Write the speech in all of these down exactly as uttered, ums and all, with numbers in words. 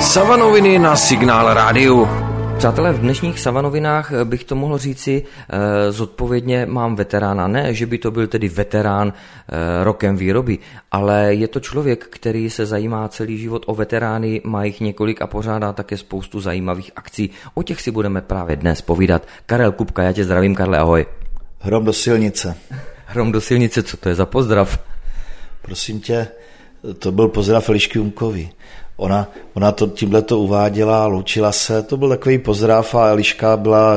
Savanoviny na Signál rádiu. Přátelé, v dnešních Savanovinách bych to mohl říci eh, zodpovědně mám veterána. Ne, že by to byl tedy veterán eh, rokem výroby, ale je to člověk, který se zajímá celý život o veterány, má jich několik a pořádá také spoustu zajímavých akcí. O těch si budeme právě dnes povídat. Karel Kupka, já tě zdravím, Karle, ahoj. Hrom do silnice. Hrom do silnice, co to je za pozdrav? Prosím tě, to byl pozdrav Elišky Umkový. Ona, ona to tímhle to uváděla, loučila se, to byl takový pozdrav a Eliška byla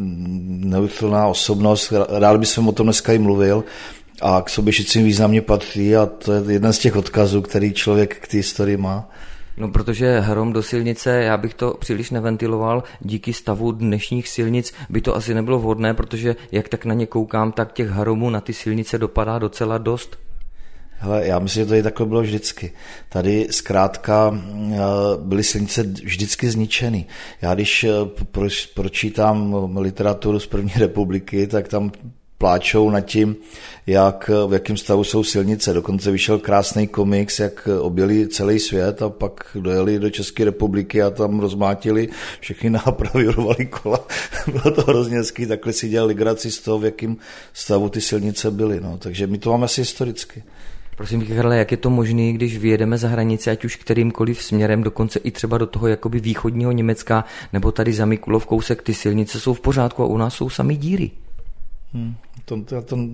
neutrální osobnost, rád bych jsem o tom dneska i mluvil a k Soběšicím významně patří a to je jeden z těch odkazů, který člověk k té historii má. No, protože hrom do silnice, já bych to příliš neventiloval, díky stavu dnešních silnic by to asi nebylo vhodné, protože jak tak na ně koukám, tak těch hromů na ty silnice dopadá docela dost. Hele, já myslím, že to i takhle bylo vždycky. Tady zkrátka byly silnice vždycky zničeny. Já když pro, pročítám literaturu z první republiky, tak tam pláčou nad tím, jak, v jakém stavu jsou silnice. Dokonce vyšel krásný komiks, jak objeli celý svět a pak dojeli do České republiky a tam rozmátili všechny nápravy, urvali kola. Bylo to hrozně hezký, takhle si dělali legraci z toho, v jakém stavu ty silnice byly. No. Takže my to máme asi historicky. Prosím tě, Karle, jak je to možné, když vyjedeme za hranici, ať už kterýmkoliv směrem, dokonce i třeba do toho jakoby východního Německa, nebo tady za Mikulov kousek, ty silnice jsou v pořádku a u nás jsou samý díry. Hmm, to, to, to,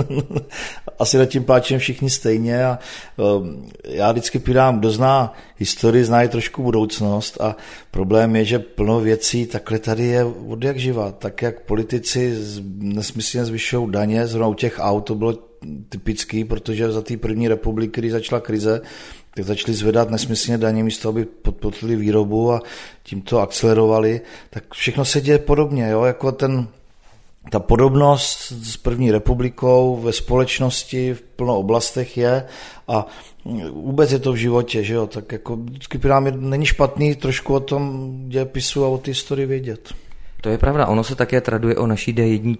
asi nad tím pláčem všichni stejně a um, já vždycky pírám, kdo zná historii, zná i trošku budoucnost a problém je, že plno věcí takhle tady je od jak živa, tak jak politici nesmyslně zvyšují daně, zrovna u těch aut to bylo typický, protože za té první republiky, když začala krize, tak začali zvedat nesmyslně daně místo, aby podpořili výrobu a tím to akcelerovali, tak všechno se děje podobně, jo, jako ten ta podobnost s první republikou ve společnosti v plno oblastech je a vůbec je to v životě, že jo, tak jako vždycky nám není špatný trošku o tom dějepisu a o té historii vědět. To je pravda, ono se také traduje o naší D jedna,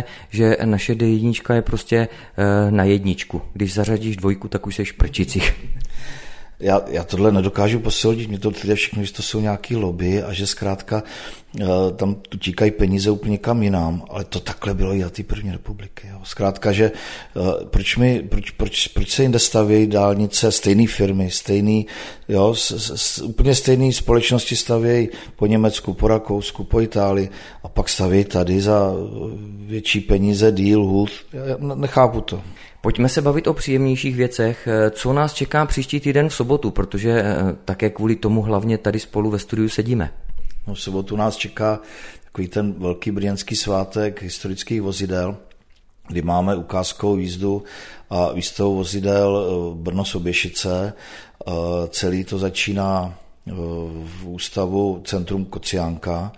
že naše D jedna je prostě e, na jedničku. Když zařadíš dvojku, tak už seš prčicích. Já, já tohle nedokážu posoudit, mě to tvrdí všechno, že to jsou nějaký lobby a že zkrátka e, tam utíkají peníze úplně kam jinam, ale to takhle bylo i za té první republiky. Jo. Zkrátka, že e, proč, my, proč, proč, proč se jinde stavějí dálnice, stejné firmy, stejný, jo, s, s, úplně stejné společnosti stavějí po Německu, po Rakousku, po Itálii a pak stavějí tady za větší peníze, díl, hůd. Já nechápu to. Pojďme se bavit o příjemnějších věcech. Co nás čeká příští týden v sobotu, protože také kvůli tomu hlavně tady spolu ve studiu sedíme. No, v sobotu nás čeká takový ten velký brněnský svátek historických vozidel, kdy máme ukázkovou jízdu a výstavu vozidel Brno-Soběšice. Celý to začíná v ústavu Centrum Kociánka.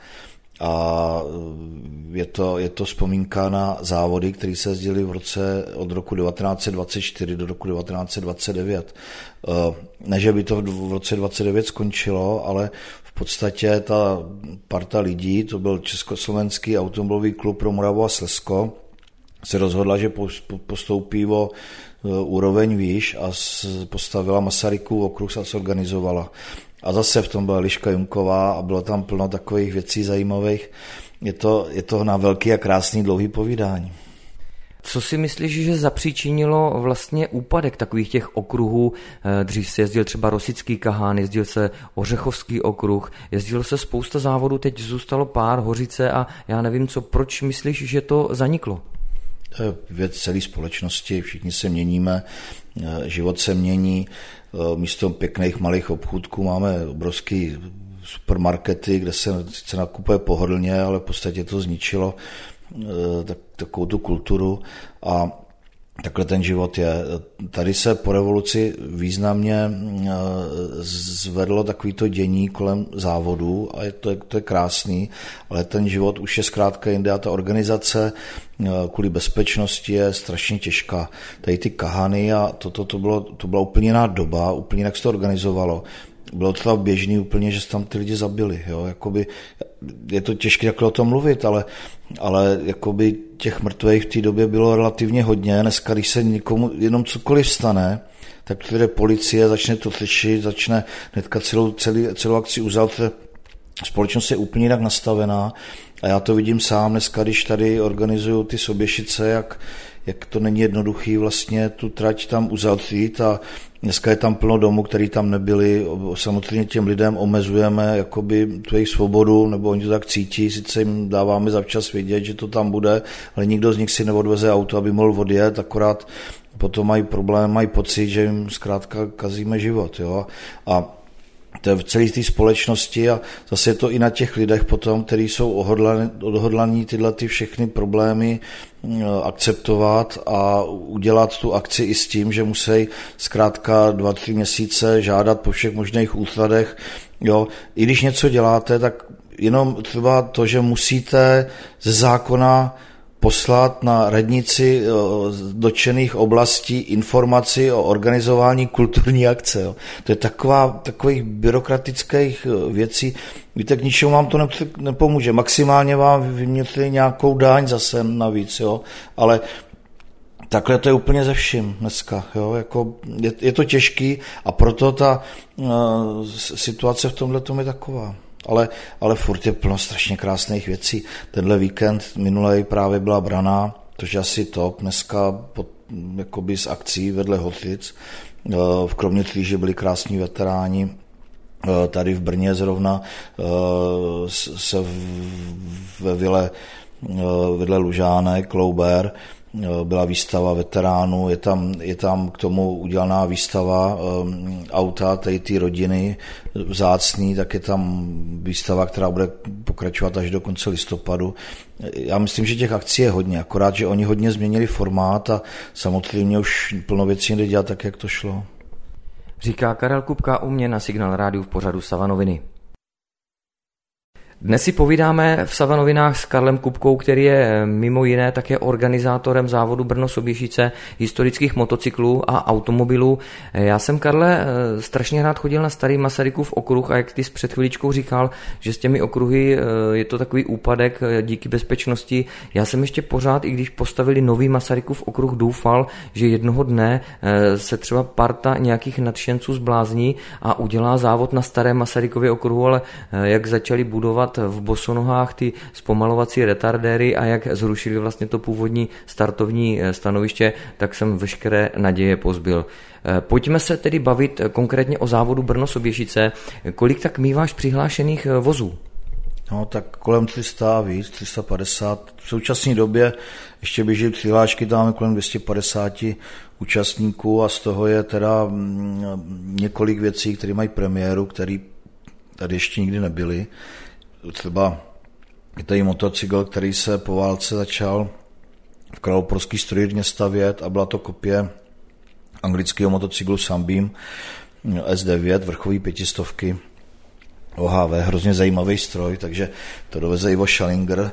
A je to, je to vzpomínka na závody, které se jezdily v roce od roku devatenáct set dvacet čtyři do roku devatenáct set dvacet devět. Ne, že by to v roce dvacet devět skončilo, ale v podstatě ta parta lidí, to byl Československý automobilový klub pro Moravu a Slezsko, se rozhodla, že postoupí o úroveň výš a postavila Masarykův okruh a se organizovala. A zase v tom byla Eliška Junková a bylo tam plno takových věcí zajímavých. Je to, je to na velký a krásný dlouhý povídání. Co si myslíš, že zapříčinilo vlastně úpadek takových těch okruhů? Dřív se jezdil třeba Rosický kahán, jezdil se Ořechovský okruh, jezdilo se spousta závodů, teď zůstalo pár, Hořice a já nevím co. Proč myslíš, že to zaniklo? To je věc celé společnosti, všichni se měníme, život se mění, místo pěkných malých obchůdků máme obrovský supermarkety, kde se sice nakupuje pohodlně, ale v podstatě to zničilo tak, takovou tu kulturu a takhle ten život je. Tady se po revoluci významně zvedlo takovýto dění kolem závodů a je to, to je krásný, ale ten život už je zkrátka jinde a ta organizace kvůli bezpečnosti je strašně těžká. Tady ty kahany a toto to, to, bylo, to byla úplně jiná doba, úplně jinak se to organizovalo. bylo třeba běžný úplně, že se tam ty lidi zabili. Jo? Jakoby, je to těžké takhle o tom mluvit, ale, ale jakoby těch mrtvých v té době bylo relativně hodně. Dneska, když se někomu jenom cokoliv stane, tak přijde policie, začne to řešit, začne hnedka celou, celý, celou akci uzavřít. Společnost je úplně jinak nastavená a já to vidím sám dneska, když tady organizuju ty Soběšice, jak, jak to není jednoduchý vlastně tu trať tam uzavřít a dneska je tam plno domů, který tam nebyli. Samozřejmě těm lidem omezujeme jakoby tu jejich svobodu, nebo oni to tak cítí, sice jim dáváme zavčas vědět, že to tam bude, ale nikdo z nich si neodveze auto, aby mohl odjet, akorát potom mají problém, mají pocit, že jim zkrátka kazíme život. Jo? A to je v celé té společnosti a zase je to i na těch lidech potom, kteří jsou odhodlaní, odhodlaní tyhle ty všechny problémy akceptovat a udělat tu akci i s tím, že musí zkrátka dva, tři měsíce žádat po všech možných úřadech. Jo. I když něco děláte, tak jenom třeba to, že musíte ze zákona poslat na radnici dotčených oblastí informaci o organizování kulturní akce. Jo. To je taková, takových byrokratických věcí. Víte, k ničemu vám to nepomůže. Maximálně vám vymětli nějakou daň zase navíc, jo. Ale takhle to je úplně ze vším dneska. Jo. Jako je, je to těžký a proto ta uh, situace v tomhle tom je taková. Ale, ale furt je plno strašně krásných věcí. Tenhle víkend minulej právě byla Braná, což je asi top. Dneska pod, jakoby z akcí vedle Hořic. V Kroměříži byli krásní veteráni. Tady v Brně zrovna se ve vile vedle Lužánek, Louber, byla výstava veteránů, je tam, je tam k tomu udělaná výstava um, auta té rodiny vzácný, tak je tam výstava, která bude pokračovat až do konce listopadu. Já myslím, že těch akcí je hodně, akorát, že oni hodně změnili formát a samozřejmě už plno věcí nejde dělat tak, jak to šlo. Říká Karel Kupka u mě na Signál rádiu v pořadu Savanoviny. Dnes si povídáme v Savanovinách s Karlem Kupkou, který je mimo jiné také organizátorem závodu Brno-Soběšice, historických motocyklů a automobilů. Já jsem, Karle, strašně rád chodil na starý Masarykův okruh a jak ty jsi před chviličkou říkal, že s těmi okruhy je to takový úpadek díky bezpečnosti. Já jsem ještě pořád, i když postavili nový Masarykův okruh, doufal, že jednoho dne se třeba parta nějakých nadšenců zblázní a udělá závod na staré Masarykově okruhu, ale jak začali budovat v bosonohách ty zpomalovací retardéry a jak zrušili vlastně to původní startovní stanoviště, tak jsem veškeré naděje pozbyl. Pojďme se tedy bavit konkrétně o závodu Brno-Soběšice. Kolik tak míváš přihlášených vozů? No tak kolem tři sta a víc, tři sta padesát. V současné době ještě běží přihlášky, tam máme kolem dvě stě padesát účastníků a z toho je teda několik věcí, které mají premiéru, které tady ještě nikdy nebyly. Třeba je tady motocykl, který se po válce začal v Králoporský strojírně stavět a byla to kopie anglického motocyklu Sunbeam S devět, vrchový pětistovky O H V, hrozně zajímavý stroj, takže to doveze Ivo Schallinger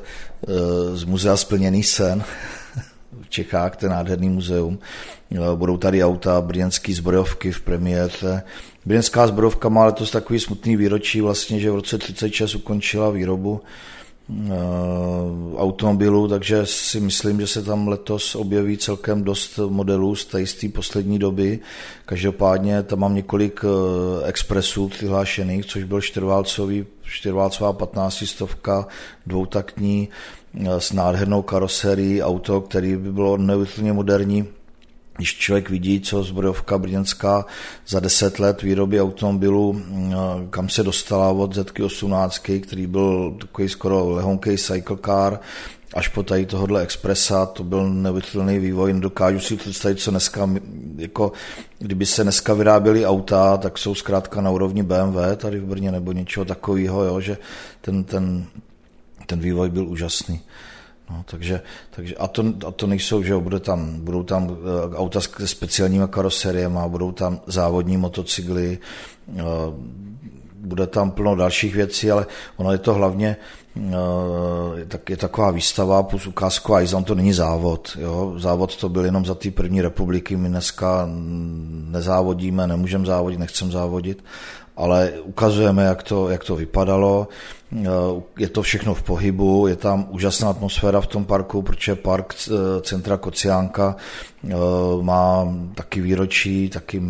z muzea Splněný sen v Čechách, to je nádherný muzeum. Budou tady auta, brněnský zbrojovky v premiéře. Brněnská zbrojovka má letos takový smutný výročí vlastně, že v roce třicet šest ukončila výrobu e, automobilů, takže si myslím, že se tam letos objeví celkem dost modelů z té jisté poslední doby. Každopádně tam mám několik e, expresů přihlášených, což byl čtyřválcový, čtyřválcová patnáctistovka, dvoutaktní e, s nádhernou karoserií, auto, který by bylo neuvěřitelně moderní. Když člověk vidí, co zbrojovka brněnská za deset let výroby automobilů, kam se dostala od Z osmnáct, který byl takový skoro lehonkej cycle car, až po tady tohohle Expressa, to byl neuvěřitelný vývoj. Nedokážu si představit, co dneska, jako kdyby se dneska vyráběly auta, tak jsou zkrátka na úrovni B M W tady v Brně nebo něčeho takového, jo, že ten, ten, ten vývoj byl úžasný. No, takže, takže a, to, a to nejsou, že jo, bude tam, budou tam uh, auta se speciálníma karoseriemi, budou tam závodní motocykly, uh, bude tam plno dalších věcí, ale ono je to hlavně uh, je, tak, je taková výstava plus ukázková, i to není závod. Jo. Závod to byl jenom za té první republiky, my dneska nezávodíme, nemůžeme závodit, nechceme závodit, ale ukazujeme, jak to, jak to vypadalo. Je to všechno v pohybu, je tam úžasná atmosféra v tom parku, protože park centra Kociánka má taky výročí, taky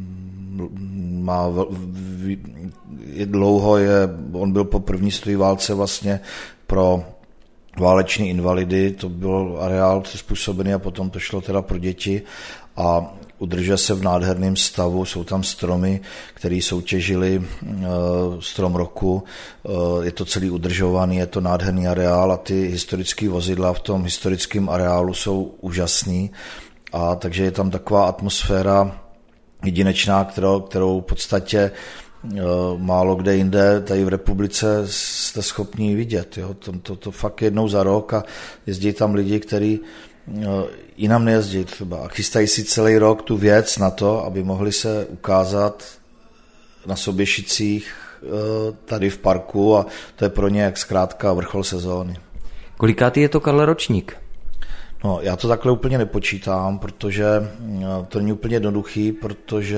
má je dlouho, je, on byl po první světové válce vlastně pro váleční invalidy, to byl areál přizpůsobený a potom to šlo teda pro děti a udržuje se v nádherném stavu, jsou tam stromy, které soutěžily strom roku, je to celý udržovaný, je to nádherný areál a ty historické vozidla v tom historickém areálu jsou úžasný a takže je tam taková atmosféra jedinečná, kterou, kterou v podstatě málo kde jinde tady v republice jste schopni vidět. Jo. To, to, to fakt jednou za rok a jezdí tam lidi, kteří jinam nejezdí třeba a chystají si celý rok tu věc na to, aby mohli se ukázat na Soběšicích tady v parku a to je pro ně jak zkrátka vrchol sezóny. Kolikátý je to, Karle, ročník? No, já to takhle úplně nepočítám, protože to není úplně jednoduchý, protože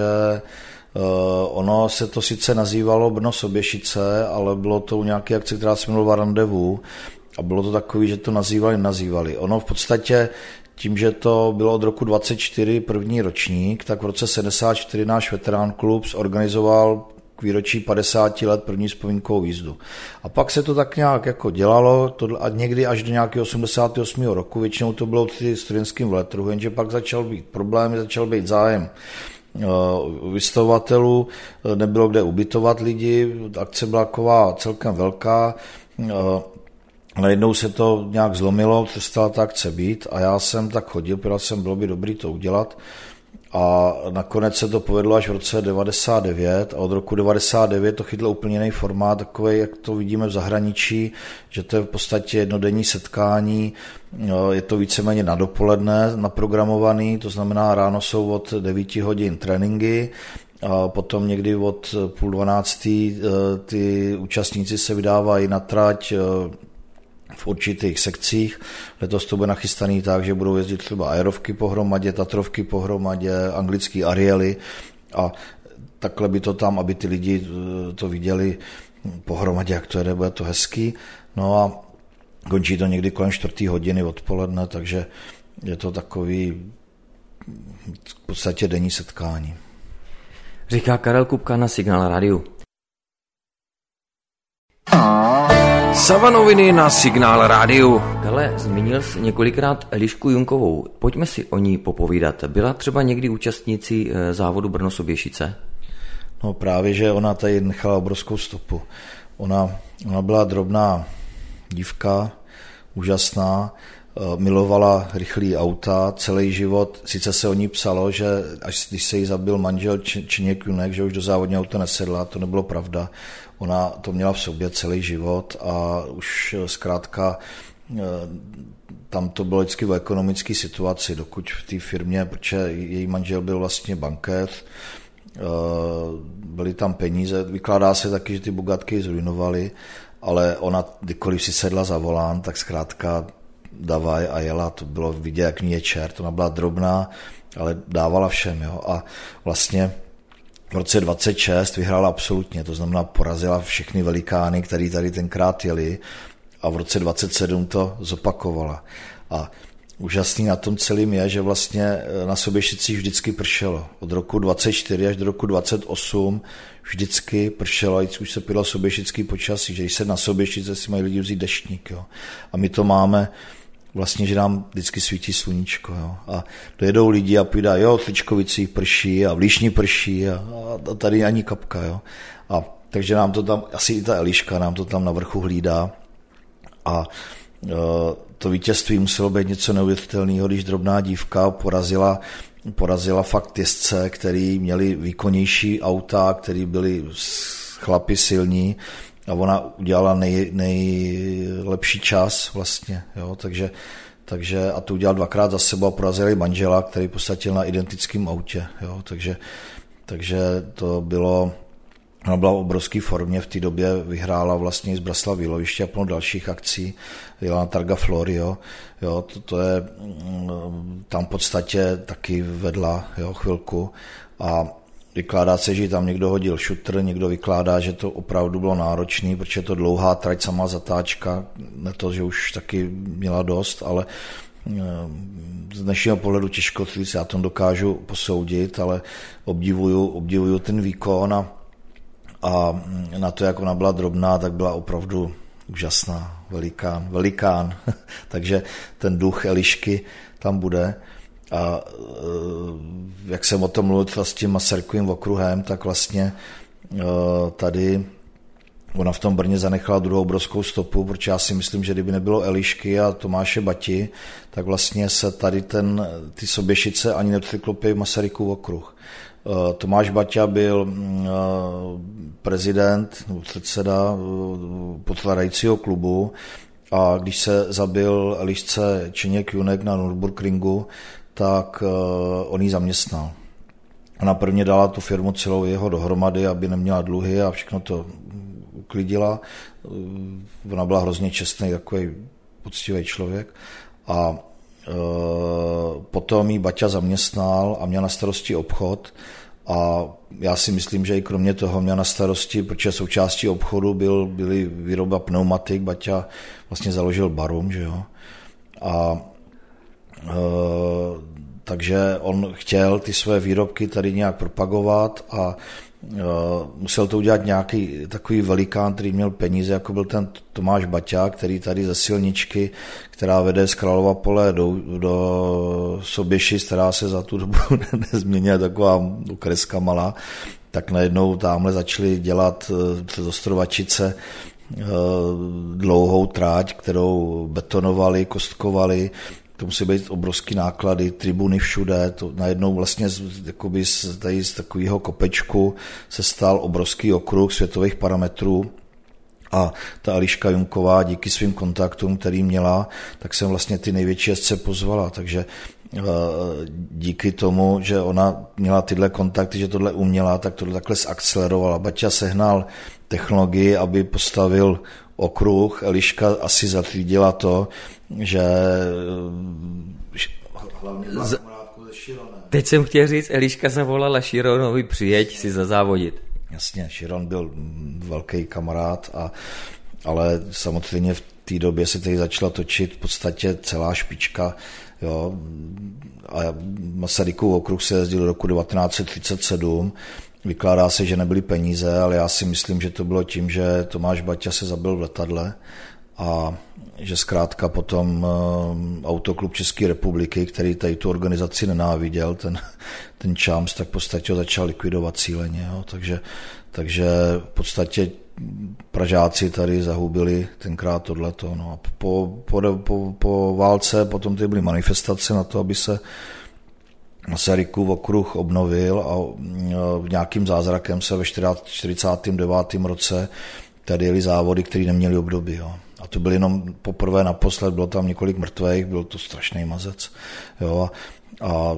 ono se to sice nazývalo Brno Soběšice, ale bylo to u nějaké akce, která se jmenovala Randevu a bylo to takový, že to nazývali, nazývali. Ono v podstatě tím, že to bylo od roku dvacet čtyři první ročník, tak v roce sedmdesát čtyři náš veterán klub zorganizoval k výročí padesáti let první vzpomínkovou jízdu. A pak se to tak nějak jako dělalo to, a někdy až do nějakého osmdesátého osmého roku, většinou to bylo při studentském veletrhu, jenže pak začal být problémy, začal být zájem vystavovatelů, nebylo kde ubytovat lidi, akce byla taková celkem velká, najednou se to nějak zlomilo, přestala ta akce být a já jsem tak chodil, protože jsem bylo by dobrý to udělat a nakonec se to povedlo až v roce devadesát devět a od roku devadesát devět to chytlo úplně jiný formát, takový, jak to vidíme v zahraničí, že to je v podstatě jednodenní setkání, je to víceméně na dopoledne naprogramovaný, to znamená ráno jsou od devíti hodin tréninky, a potom někdy od půl dvanáctý ty účastníci se vydávají na trať v určitých sekcích. Letos to bude nachystaný tak, že budou jezdit třeba aerovky pohromadě, tatrovky pohromadě, anglický Ariely a takhle by to tam, aby ty lidi to viděli pohromadě, jak to jede, bude to hezký. No a končí to někdy kolem čtvrtý hodiny odpoledne, takže je to takový v podstatě denní setkání. Říká Karel Kupka na Signál Rádiu. Savanoviny na Signál Rádiu. Karle, zmínil jsi několikrát Elišku Junkovou. Pojďme si o ní popovídat. Byla třeba někdy účastnící závodu Brno Soběšice? No právě, že ona tady nechala obrovskou stopu. Ona, ona byla drobná dívka, úžasná, milovala rychlý auta, celý život, sice se o ní psalo, že až když se jí zabil manžel Činěk Junek, že už do závodního auta nesedla, to nebylo pravda. Ona to měla v sobě celý život a už zkrátka tam to bylo vždycky v ekonomické situaci, dokud v té firmě, protože její manžel byl vlastně bankéř, byly tam peníze, vykládá se taky, že ty bogatky zrujnovaly, ale ona, kdykoliv si sedla za volán, tak zkrátka davaj a jela, to bylo vidět, jak ní je čert, ona byla drobná, ale dávala všem, jo, a vlastně v roce dvacet šest vyhrála absolutně, to znamená porazila všechny velikány, který tady tenkrát jeli a v roce dvacet sedm to zopakovala. A úžasný na tom celým je, že vlastně na Soběšicích vždycky pršelo. Od roku dvacet čtyři až do roku dvacet osm vždycky pršelo, a už se pilo soběšický počasí, že když se na Soběšice si mají lidi vzít deštník. Jo. A my to máme vlastně, že nám vždycky svítí sluníčko. Jo. A dojedou lidi a půjde, jo, v Ličkovicích prší a v Líšni prší a, a tady ani kapka. Jo. A takže nám to tam, asi i ta Eliška nám to tam na vrchu hlídá. A to vítězství muselo být něco neuvěřitelného, když drobná dívka porazila, porazila fakt jezdce, který měli výkonnější auta, který byli chlapi silní a ona udělala nej, nejlepší čas vlastně, jo, takže, takže a to udělala dvakrát za sebou a porazila i manžela, který posadil na identickém autě, jo, takže, takže to bylo. Ona byla v obrovské formě, v té době vyhrála vlastně z Braslav Víloviště a plno dalších akcí, jela na Targa Florio, jo, to, to je, tam v podstatě taky vedla, jo, chvilku a Vykládá se, že tam někdo hodil šutr, někdo vykládá, že to opravdu bylo náročný, protože je to dlouhá trať, samá zatáčka, ne to, že už taky měla dost, ale z dnešního pohledu těžko říct, já to dokážu posoudit, ale obdivuju, obdivuju ten výkon a, a na to, jak ona byla drobná, tak byla opravdu úžasná, velikán, velikán. Takže ten duch Elišky tam bude. A jak jsem o tom mluvil s tím Masarykovým okruhem, tak vlastně tady ona v tom Brně zanechala druhou obrovskou stopu, protože já si myslím, že kdyby nebylo Elišky a Tomáše Bati, tak vlastně se tady ten, ty Soběšice ani nevyklopí Masarykův okruh. Tomáš Baťa byl prezident, předseda podkládajícího klubu a když se zabil Elišce Čeněk-Junek na Nürburgringu, tak on ji zaměstnal. Ona prvně dala tu firmu celou jeho dohromady, aby neměla dluhy a všechno to uklidila. Ona byla hrozně čestný, takový poctivý člověk. A e, potom jí Baťa zaměstnal a měl na starosti obchod. A já si myslím, že i kromě toho měl na starosti, protože součástí obchodu byl, byly výroba pneumatik. Baťa vlastně založil Barum, že jo. A e, takže on chtěl ty své výrobky tady nějak propagovat a e, musel to udělat nějaký takový velikán, který měl peníze, jako byl ten Tomáš Baťa, který tady ze silničky, která vede z Králova Pole do, do Soběšic, která se za tu dobu nezměnila, taková okreska malá, tak najednou tamhle začali dělat přes Ostrovačice dlouhou tráť, kterou betonovali, kostkovali. To musí být obrovský náklady, tribuny všude, to najednou vlastně jakoby z, tady z takového kopečku se stal obrovský okruh světových parametrů a ta Eliška Junková díky svým kontaktům, který měla, tak jsem vlastně ty největší jezdce pozvala, takže díky tomu, že ona měla tyhle kontakty, že tohle uměla, tak tohle takhle zakcelerovala. Baťa sehnal technologii, aby postavil okruh, Eliška asi zatřídila to, že hlavně za kamarádku ze Šironem. Teď jsem chtěl říct, Eliška zavolala Šironovi, přijeď si zazávodit. Jasně, Širon byl velký kamarád, a, ale samozřejmě v té době se tady začala točit v podstatě celá špička. Jo, a Masarykův okruh se jezdil do roku devatenáct set třicet sedm. Vykládá se, že nebyly peníze, ale já si myslím, že to bylo tím, že Tomáš Baťa se zabil v letadle a že zkrátka potom Autoklub České republiky, který tady tu organizaci nenáviděl, ten, ten Čams, tak v podstatě ho začal likvidovat cíleně. Jo. Takže, takže v podstatě Pražáci tady zahubili tenkrát tohleto. No. A po, po, po, po válce potom tady byly manifestace na to, aby se Masarykův okruh obnovil a v nějakým zázrakem se ve čtyřicátém devátém roce tady jeli závody, které neměly období. Jo. A to byl jenom poprvé naposled, bylo tam několik mrtvých, byl to strašný mazec. Jo. A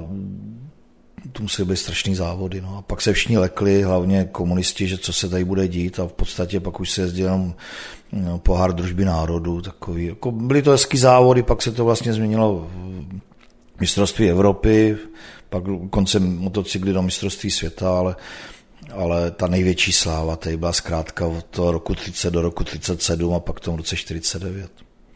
to musely být strašný závody. No. A pak se všichni lekli, hlavně komunisti, že co se tady bude dít, a v podstatě pak už se jezdil jenom no, pohár družby národů. Takový. Jako byly to hezký závody, pak se to vlastně změnilo v mistrovství Evropy, pak koncem motocykly do mistrovství světa, ale, ale ta největší sláva tady byla zkrátka od toho roku třicet do roku třicet sedm a pak v tom roce čtyřicet devět.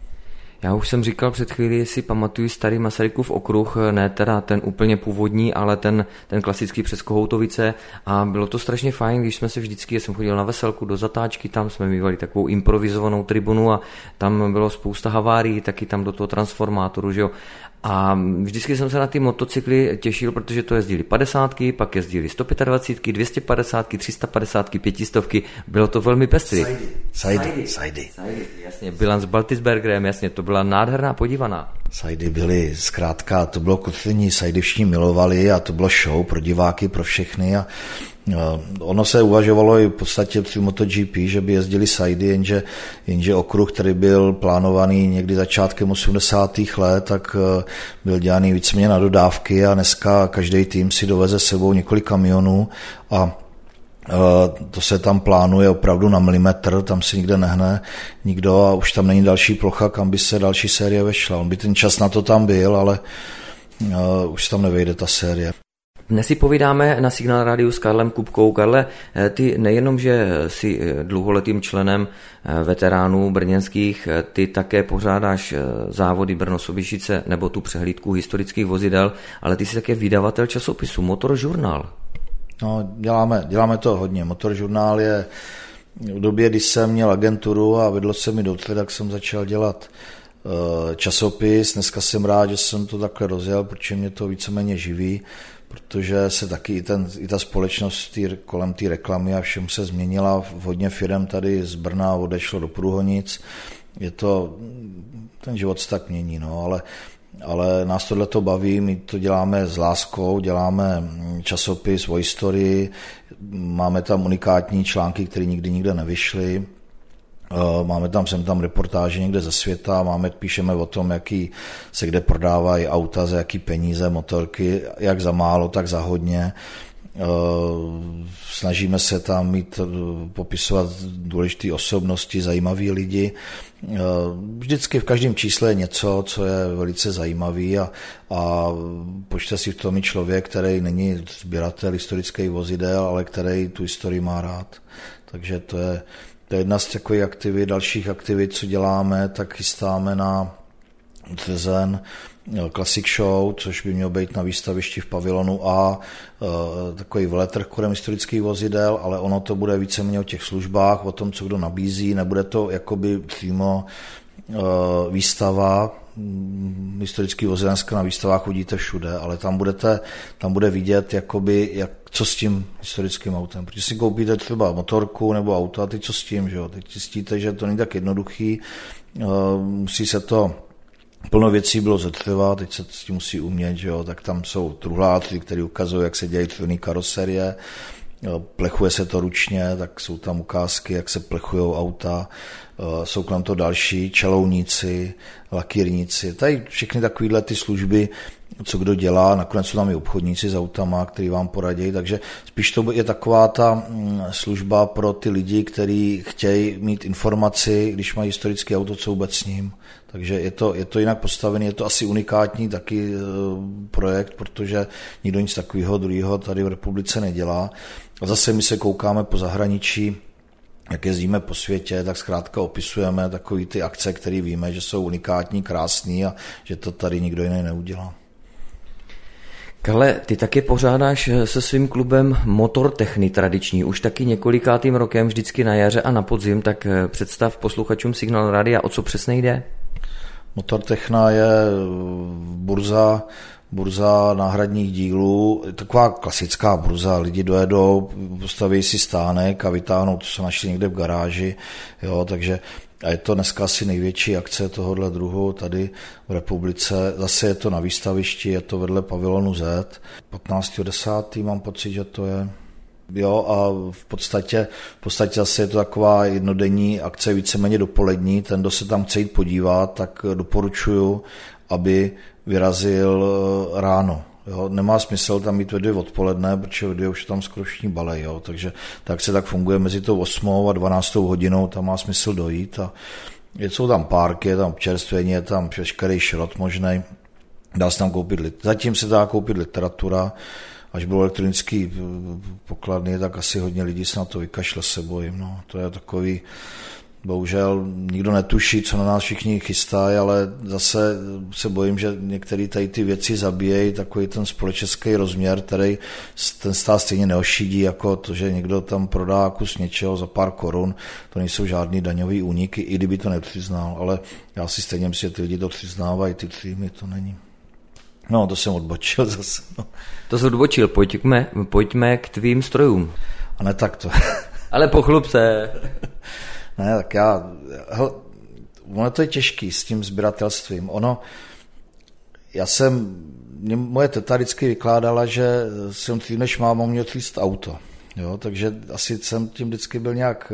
Já už jsem říkal před chvíli, jestli pamatuju starý Masarykův okruh, ne teda ten úplně původní, ale ten, ten klasický přes Kohoutovice, a bylo to strašně fajn, když jsme se vždycky, já jsem chodil na veselku do zatáčky, tam jsme mývali takovou improvizovanou tribunu a tam bylo spousta havárií, taky tam do toho transformátoru, že jo. A vždycky jsem se na ty motocykly těšil, protože to jezdili padesátky, pak jezdili sto dvacet pět, dvě stě padesát, tři sta padesát, pětistovky, bylo to velmi pestrý. Sajdy, sajdy. Sajdy, jasně, bilans s Baltisbergerem, jasně, to byla nádherná podívaná. Sajdy byly, zkrátka, to bylo kotvení, sajdy všichni milovali a to bylo show pro diváky, pro všechny a ono se uvažovalo i v podstatě při MotoGP, že by jezdili sajdy, jenže, jenže okruh, který byl plánovaný někdy začátkem osmdesátých let, tak byl dělaný víceméně na dodávky a dneska každý tým si doveze s sebou několik kamionů a to se tam plánuje opravdu na milimetr, tam se nikde nehne nikdo a už tam není další plocha, kam by se další série vešla. On by ten čas na to tam byl, ale už tam nevejde ta série. Dnes si povídáme na Signál Rádiu s Karlem Kupkou. Karle, ty nejenom, že jsi dlouholetým členem veteránů brněnských, ty také pořádáš závody Brno-Sobišice nebo tu přehlídku historických vozidel, ale ty jsi také vydavatel časopisu Motoržurnál. No, děláme, děláme to hodně. Motoržurnál je v době, kdy jsem měl agenturu a vedlo se mi dobře, tak jsem začal dělat časopis. Dneska jsem rád, že jsem to takhle rozjel, protože mě to víceméně živí, protože se taky i, ten, i ta společnost tý, kolem té reklamy a všem se změnila. Hodně firem tady z Brna odešlo do Průhonic. Je to, ten život se tak mění, no, ale, ale nás tohle to baví, my to děláme s láskou, děláme časopis o historii, máme tam unikátní články, které nikdy nikde nevyšly. Máme tam, jsem tam reportáže někde ze světa, máme, píšeme o tom, jaký se kde prodávají auta, za jaký peníze, motorky, jak za málo, tak za hodně. Snažíme se tam mít, popisovat důležité osobnosti, zajímaví lidi. Vždycky v každém čísle je něco, co je velice zajímavý a, a počte si v tom i člověk, který není sběratel historických vozidel, ale který tu historii má rád. Takže to je To je jedna z takových aktivit, dalších aktivit, co děláme, tak chystáme na březen Classic Show, což by mělo být na výstavišti v pavilonu A, takový veletrh kolem historických vozidel, ale ono to bude víceméně o těch službách, o tom, co kdo nabízí, nebude to jakoby přímo výstava, historický vozidel, na výstavách chodíte všude, ale tam budete, tam bude vidět, jakoby, jak, co s tím historickým autem. Protože si koupíte třeba motorku nebo auto a teď co s tím, že jo? Teď zjistíte, že to není tak jednoduchý, musí se to, plno věcí bylo ze dřeva, teď se s tím musí umět, že jo? Tak tam jsou truhláři, kteří ukazují, jak se dělají dřevěné karoserie, plechuje se to ručně, tak jsou tam ukázky, jak se plechujou auta, jsou kolem to další, čelouníci, lakírníci, tady všechny takovéhle ty služby, co kdo dělá, nakonec jsou tam i obchodníci s autama, který vám poradí, takže spíš to je taková ta služba pro ty lidi, kteří chtějí mít informaci, když mají historické auto, co vůbec s ním. Takže je to, je to jinak postavené, je to asi unikátní taky projekt, protože nikdo nic takového druhého tady v republice nedělá. A zase my se koukáme po zahraničí, jak jezdíme po světě, tak zkrátka opisujeme takové ty akce, které víme, že jsou unikátní, krásný a že to tady nikdo jiný neudělá. Karle, ty taky pořádáš se svým klubem Motortechny tradiční, už taky několikátým rokem, vždycky na jaře a na podzim, tak představ posluchačům Signál Rádia, o co přesně jde? Motortechna je burza, burza náhradních dílů, taková klasická burza, lidi dojedou, postaví si stánek a vytáhnou, to se našli někde v garáži, jo, takže a je to dneska asi největší akce tohohle druhu tady v republice. Zase je to na výstavišti, je to vedle pavilonu Z. patnáctého desátého mám pocit, že to je. Jo, a v podstatě, v podstatě zase je to taková jednodenní akce, víceméně dopolední. Ten, kdo se tam chce jít podívat, tak doporučuju, aby vyrazil ráno. Jo, nemá smysl tam mít ve dvě odpoledne, protože ve dvě už tam skoro všichni balej, jo, takže tak se tak funguje mezi tou osmou a dvanáctou hodinou, tam má smysl dojít a jsou tam párky, je tam občerstvení, je tam veškerý šrot možnej, dá se tam koupit, zatím se dá koupit literatura, až bylo elektronický pokladny, tak asi hodně lidí se na to vykašle, se bojím, no, to je takový, bohužel nikdo netuší, co na nás všichni chystají, ale zase se bojím, že některé tady ty věci zabíjejí takový ten společenský rozměr, který ten stát stejně neošidí, jako to, že někdo tam prodá kus něčeho za pár korun, to nejsou žádný daňový úniky, i kdyby to nepřiznal, ale já si stejně myslím, že ty lidi to přiznávají, ty příjmy to není. No, to jsem odbočil zase. No. To jsi odbočil, pojďme, pojďme k tvým strojům. A ne takto. Ale pochlup se. Ne, tak já, hele, ono to je těžký s tím sběratelstvím. Ono, já jsem, mě, moje teta vždycky vykládala, že jsem dřív než máma měl tříst auto. Jo, takže asi jsem tím vždycky byl nějak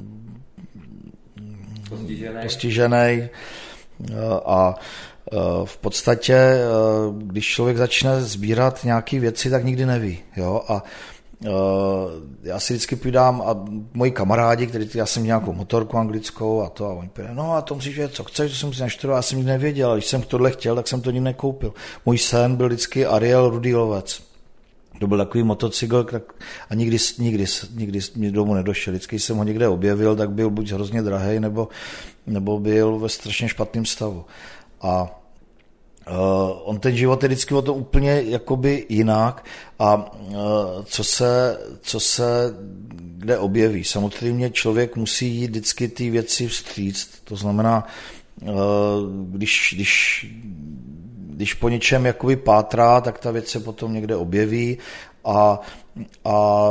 postižený. postižený a v podstatě, když člověk začne sbírat nějaké věci, tak nikdy neví. Jo, a já si vždycky půjdám a moji kamarádi, kteří, já jsem nějakou motorku anglickou a to a oni půjde, no a to musíš vědět, co chceš, to jsem si naštudoval, já jsem nikdy nevěděl, když jsem tohle chtěl, tak jsem to nikdy nekoupil. Můj sen byl vždycky Ariel Rudý lovec. To byl takový motocykl a nikdy, nikdy, nikdy mi domů nedošel. Vždycky jsem ho někde objevil, tak byl buď hrozně drahej, nebo, nebo byl ve strašně špatném stavu. A Uh, on ten život je vždycky o to úplně jakoby jinak a uh, co se, co se kde objeví. Samozřejmě člověk musí jít vždycky ty věci vstříc, to znamená, uh, když, když, když po něčem jakoby pátrá, tak ta věc se potom někde objeví a, a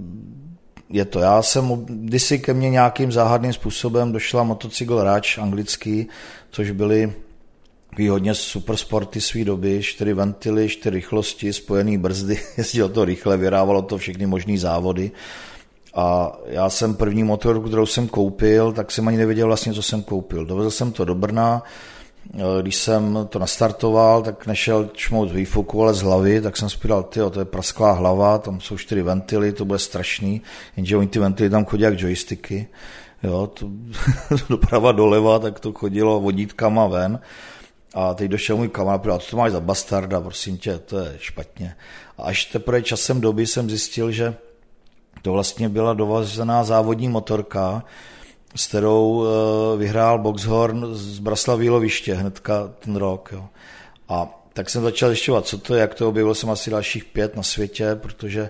je to. Já jsem, kdysi ke mně nějakým záhadným způsobem došla motocykl Rudge anglický, což byly hodně supersporty své doby, čtyři ventily, čtyři rychlosti, spojený brzdy, jezdilo to rychle, vyhrávalo to všechny možný závody. A já jsem první motor, kterou jsem koupil, tak jsem ani nevěděl vlastně, co jsem koupil. Dovezl jsem to do Brna, když jsem to nastartoval, tak nešel čmout z výfuku, ale z hlavy, tak jsem spíral, tyjo, to je prasklá hlava, tam jsou čtyři ventily, to bude strašný, jenže oni ty ventily tam chodí jak joysticky, jo, to doprava doleva, tak to chodilo vodítkama ven. A teď došel můj kamarád, a co to máš za bastarda, prosím tě, to je špatně. A až teprve časem doby jsem zjistil, že to vlastně byla dovazená závodní motorka, s kterou vyhrál Boxhorn z Braslaví loviště hnedka ten rok. Jo. A tak jsem začal zjišťovat, co to je, jak to objevil jsem asi dalších pět na světě, protože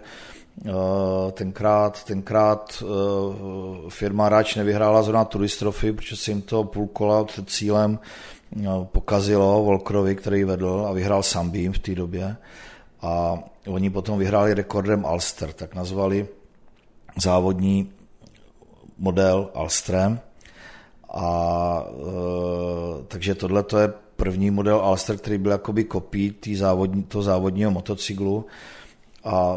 tenkrát, tenkrát firma Rudge nevyhrála zrovna turistrofy, protože si jim to půl kola před cílem pokazilo Volkerovi, který vedl a vyhrál Sunbeam v té době. A oni potom vyhráli rekordem Ulster, tak nazvali závodní model Ulstrem. A e, takže tohle to je první model Ulster, který byl jakoby kopií závodní, toho závodního motocyklu. A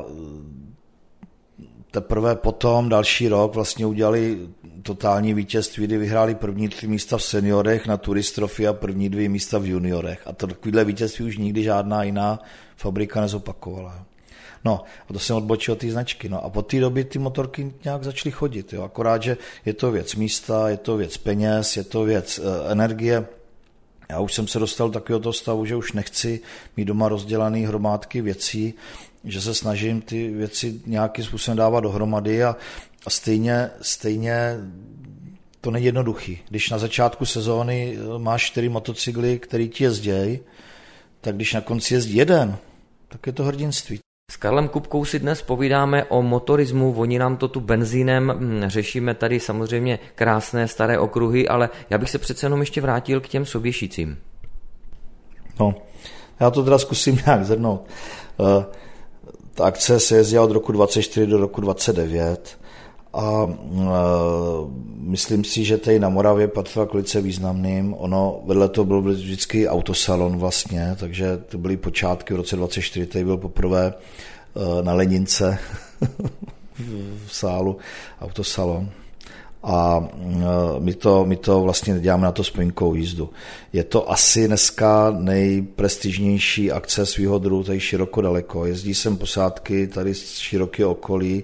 teprve potom další rok vlastně udělali totální vítězství, kdy vyhráli první tři místa v seniorech na turistrofy a první dvě místa v juniorech. A to takovýhle vítězství už nikdy žádná jiná fabrika nezopakovala. No, a to jsem odbočil od té značky. No a po té době ty motorky nějak začaly chodit. Jo. Akorát, že je to věc místa, je to věc peněz, je to věc e, energie. Já už jsem se dostal do takového toho stavu, že už nechci mít doma rozdělaný hromádky věcí, že se snažím ty věci nějakým způsobem dávat dohromady a, a stejně, stejně to není jednoduchý. Když na začátku sezóny máš čtyři motocykly, který ti jezdějí, tak když na konci jezdí jeden, tak je to hrdinství. S Karlem Kupkou si dnes povídáme o motorismu, voní nám to tu benzínem, řešíme tady samozřejmě krásné staré okruhy, ale já bych se přece jenom ještě vrátil k těm soběšicím. No, já to teda zkusím nějak zhrnout. Ta akce se jezdila od roku dvacet čtyři do roku dvacet devět a myslím si, že tady na Moravě patřila k velice významným. Ono, vedle toho byl vždycky autosalon vlastně, takže to byly počátky v roce dvacet čtyři, tady byl poprvé na Lenince v sálu autosalon. A my to, my to vlastně děláme na to spojinkovou jízdu. Je to asi dneska nejprestižnější akce svýho druhu, tady široko daleko. Jezdí sem posádky tady z širokého okolí,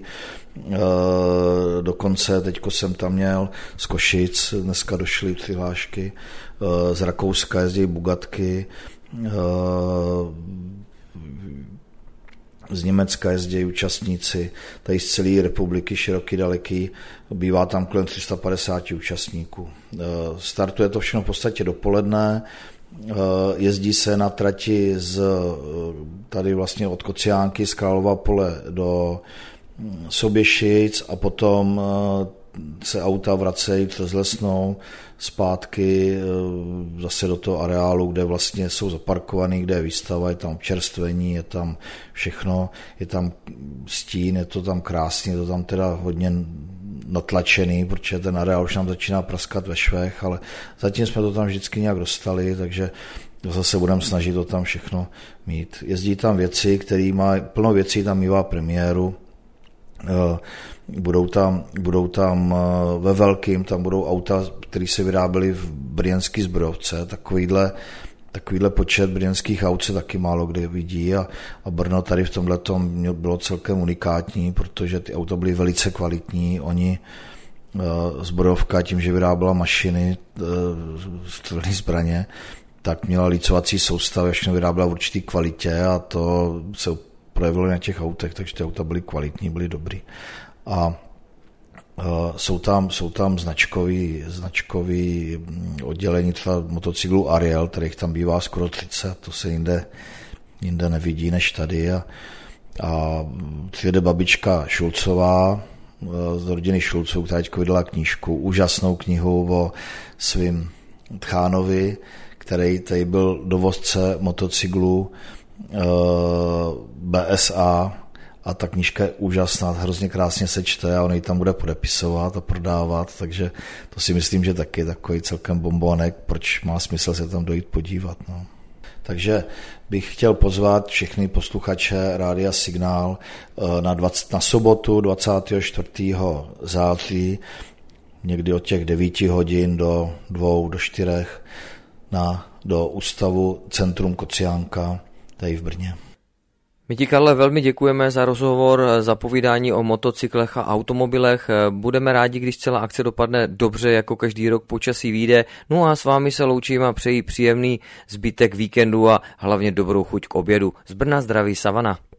dokonce teďko jsem tam měl z Košic, dneska došly přihlášky, z Rakouska jezdí Bugatky, z Německa jezdí účastníci, tady z celé republiky široký daleký, bývá tam kolem tři sta padesát účastníků. Startuje to všechno v podstatě dopoledne, jezdí se na trati z tady vlastně od Kociánky z Králova Pole do Soběšic a potom se auta vracejí přes Lesnou zpátky zase do toho areálu, kde vlastně jsou zaparkovaný, kde je výstava, je tam občerstvení, je tam všechno, je tam stín, je to tam krásně, je to tam teda hodně natlačený, protože ten areál už nám začíná praskat ve švech, ale zatím jsme to tam vždycky nějak dostali, takže zase budeme snažit to tam všechno mít. Jezdí tam věci, který má, plno věcí tam mívá premiéru, budou tam, budou tam ve velkým, tam budou auta, které se vyráběly v brněnské zbrojovce, takovýhle, takovýhle počet brněnských aut se taky málo kdy vidí a, a Brno tady v tomhletom bylo celkem unikátní, protože ty auta byly velice kvalitní, oni zbrojovka tím, že vyráběla mašiny, střelné zbraně, tak měla lícovací soustavy, všechno vyráběla v určitý kvalitě a to se projevilo na těch autech, takže ty auta byly kvalitní, byly dobrý. A jsou tam, jsou tam značkový, značkový oddělení třeba motocyklů Ariel, kterých tam bývá skoro třicet, to se jinde, jinde nevidí než tady. A, a přijede babička Šulcová z rodiny Šulců, která teď vydala knížku, úžasnou knihu o svým tchánovi, který tady byl dovozce motocyklů B S A, a ta knížka je úžasná, hrozně krásně se čte a on ji tam bude podepisovat a prodávat, takže to si myslím, že taky takový celkem bombonek, proč má smysl se tam dojít podívat. No. Takže bych chtěl pozvat všechny posluchače Rádia Signál na, dvacet, na sobotu dvacátého čtvrtého září, někdy od těch devíti hodin do dvou, do čtyřech, na, do ústavu Centrum Kociánka tady v Brně. My ti, Karle, velmi děkujeme za rozhovor, za povídání o motocyklech a automobilech. Budeme rádi, když celá akce dopadne dobře, jako každý rok počasí vyjde. No a s vámi se loučím a přeji příjemný zbytek víkendu a hlavně dobrou chuť k obědu. Z Brna zdraví Savana.